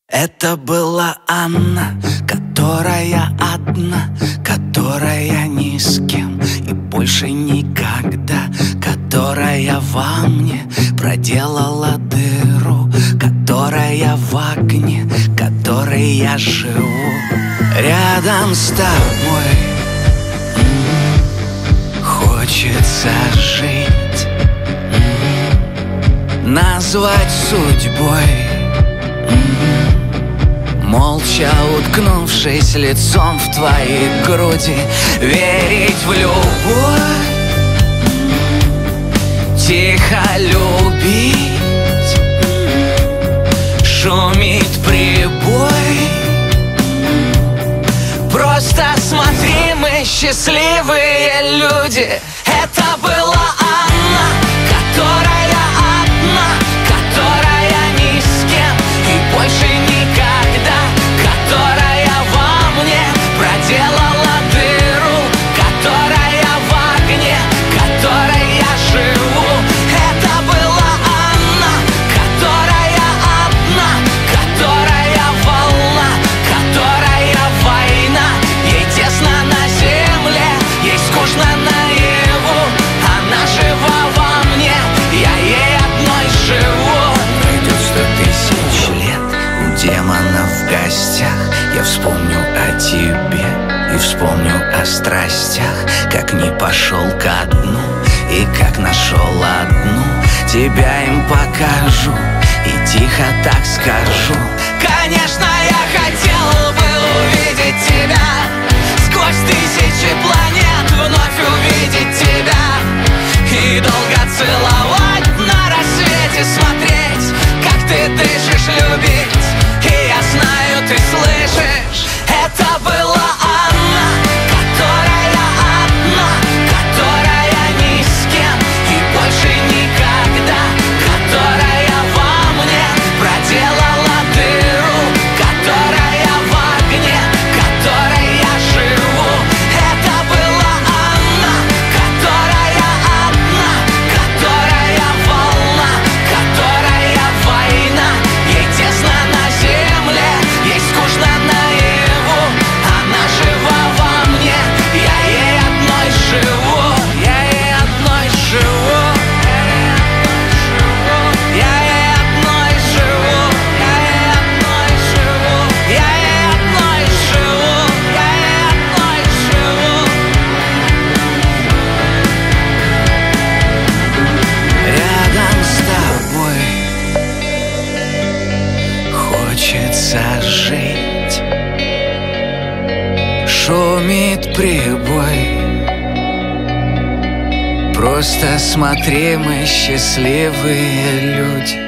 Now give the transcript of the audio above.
Это была Анна, которая одна, которая ни с кем и больше никогда, которая во мне проделала дыру, которая в огне, которой я живу. Рядом с тобой хочется жить, назвать судьбой, молча уткнувшись лицом в твои груди, верить в любовь, тихо любить, шумит прибой. Просто смотри, мы счастливые люди. Это была Анна, которая одна, которая ни с кем и больше никогда, которая во мне проделала дыру, которая в огне, которой я живу. Это была Анна, которая одна, которая волна, которая война. Ей тесно на земле, ей скучно наяву. Она жива во мне, я ей одной живу. Пройдет 100 000 лет, у демонов в гостях я вспомню о тебе и вспомню о страстях, как не пошел ко дну и как нашел одну. Тебя им покажу и тихо так скажу: конечно, я хотел бы увидеть тебя, сквозь 1000 планет вновь увидеть тебя и долго целовать, на рассвете смотреть, как ты дышишь, любить. И я знаю, ты слышишь, это была Анна, которая одна, которая ни с кем и больше никогда, которая во мне проделала дыру, которая в огне, которой я живу. Это была Анна, которая одна, которая волна, которая война. Ей тесно на земле, ей скучно наяву. Она жива во мне, я ей одной живу. Я ей одной живу. Я ей одной живу. Я ей одной живу. Я ей одной живу. Я ей одной живу. Рядом с тобой хочется жить, шумит прибой. Просто смотри, мы счастливые люди.